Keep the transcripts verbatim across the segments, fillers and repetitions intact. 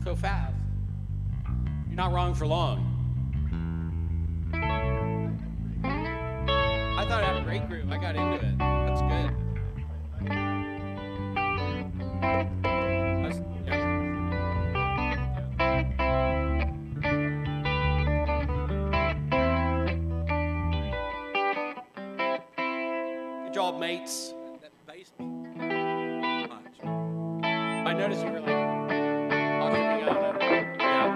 so fast. You're not wrong for long. I thought I had a great groove. I got into it. That's good. That's, yeah. Good job, mates. That bass much. I noticed you were like octaving out of it. Yeah.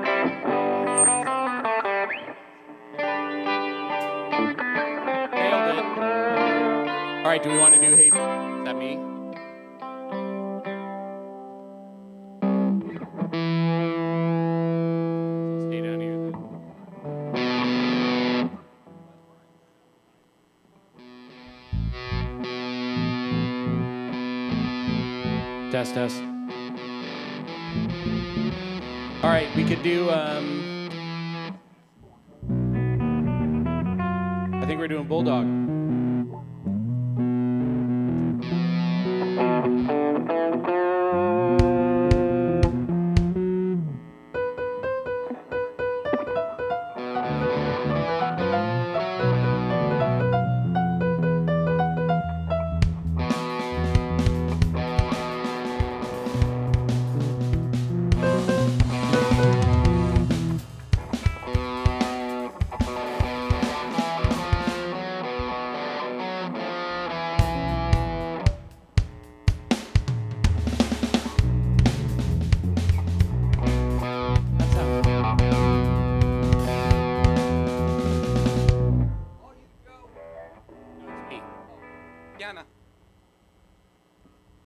Nailed it. All right, do we want to do Hey? Is that me? Stay down here then. Test, test. All right, we could do, um, I think we're doing Bulldog.